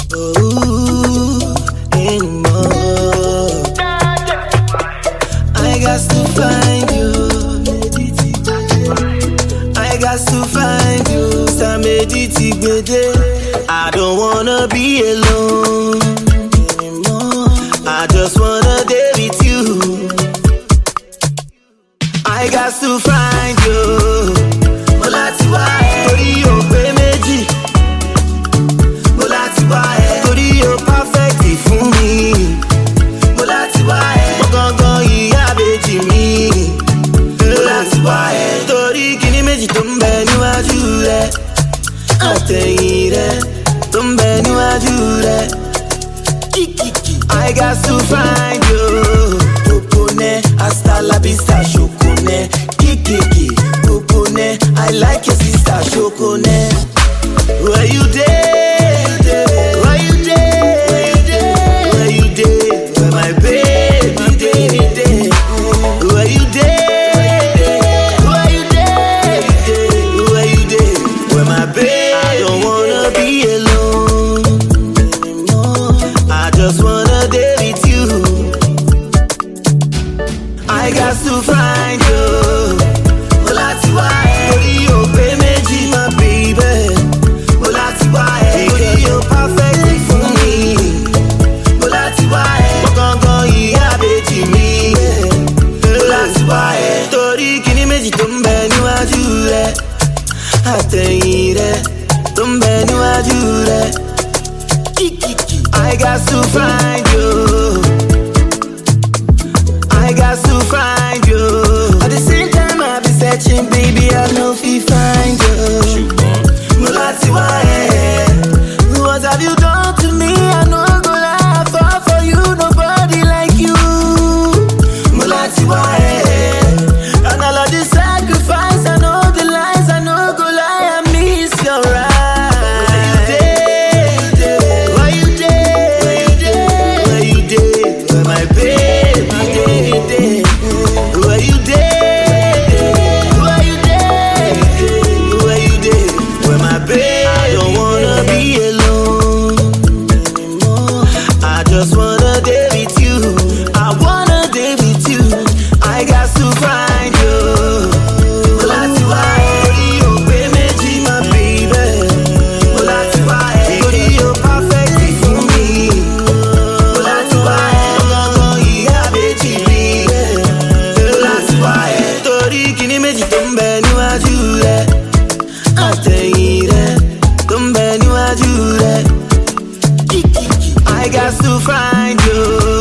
Oh, anymore. I got to find you. I got to find you. Samediti gbede. I don't wanna be alone anymore. I just wanna date with you. I got to find you. Molati wa tori o pe meji. Molati wa tori o perfect fún mi. Molati wa gangan iya beji mi. Molati wa tori kini meji tó ń bẹ níwájú rẹ. Àtẹ̀yìn rẹ tó ń bẹ níwájú rẹ. I got to find you. Popone, hasta la vista, Shokone. Kikiki, Popone, I like your sister, Shokone. Where you dey? Where you dey? Where you dey? Where my baby dey? Where you dey? Where you dey? Where you dey? Where my baby? I don't wanna be alone anymore. I just wanna date with you. I got to find you. Molati wa tori o pe meji, my baby. Molati wa tori o perfect fún mi. Molati wa gangan iya beji mi. Molati wa tori kini meji tó ń bẹ níwájú rẹ. Àtẹ̀yìn rẹ tó ń bẹ níwájú rẹ. I got to find you. I got to find you. At the same time I be searching, baby, I know if you find you. Molati wa what have you done to me? I know I go lie, fall for you, nobody like you. Molati wa and all of the sacrifice, I know the lies, I know go lie, I miss your eyes. Where you dey? Where you dey? Where my baby dey? Where you dey? Where you dey? Where you dey? Where my baby? I don't wanna be alone anymore. I just wanna date with you. I wanna date with you. I got to find you. Molati wa tori o pe meji, my baby. Molati wa tori o perfect fún mi. Molati wa gangan iya beji mi. Molati wa tori kini meji tó ń bẹ níwájú rẹ. Àtẹ̀yìn rẹ tó ń bẹ níwájú rẹ. I got to find you.